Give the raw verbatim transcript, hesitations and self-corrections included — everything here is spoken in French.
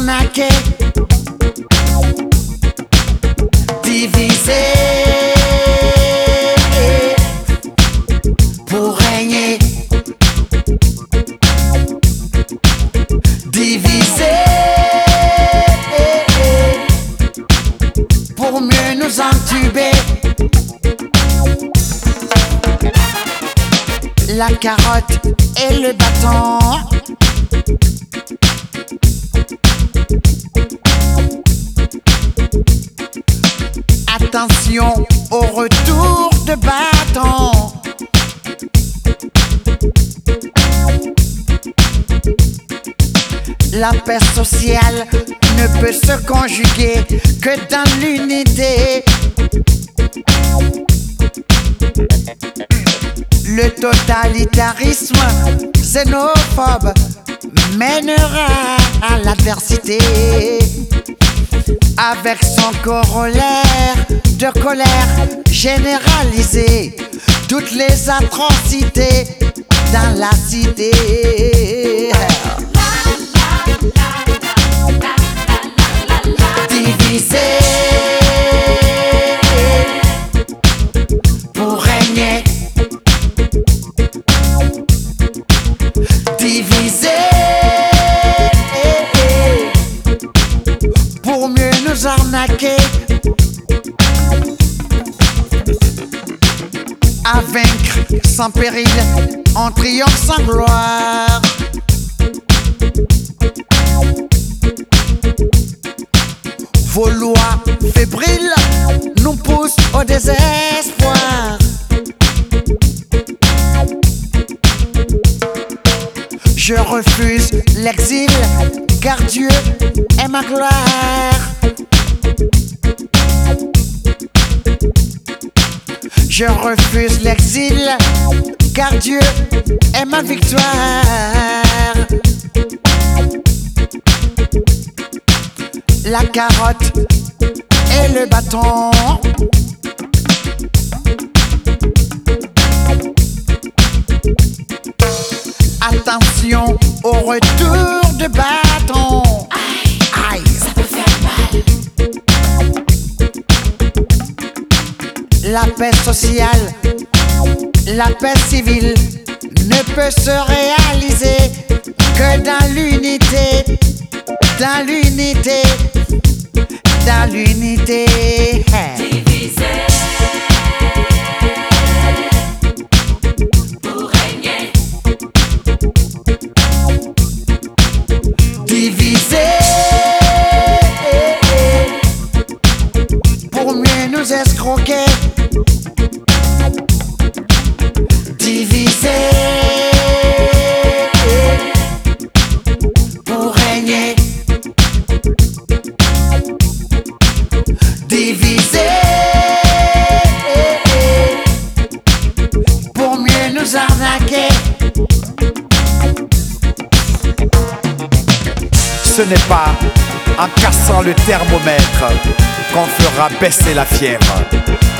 arnaquer, diviser pour régner, diviser pour mieux nous entuber. La carotte et le bâton, attention au retour de bâton. La paix sociale ne peut se conjuguer que dans l'unité. Le totalitarisme xénophobe mènera à l'adversité, avec son corollaire de colère généralisée, toutes les atrocités dans la cité. Diviser pour régner, diviser pour mieux nous arnaquer, à vaincre sans péril, en triomphe sans gloire. Vos lois fébriles nous poussent au désespoir. Je refuse l'exil, car Dieu est ma gloire. Je refuse l'exil, car Dieu est ma victoire. La carotte et le bâton, attention au retour de bâton. Aïe, aïe, ça peut faire mal. La paix sociale, la paix civile ne peut se réaliser que dans l'unité, dans l'unité, dans l'unité. Diviser pour régner, diviser pour mieux nous escroquer, diviser pour régner, diviser pour mieux nous arnaquer. Ce n'est pas en cassant le thermomètre qu'on fera baisser la fièvre.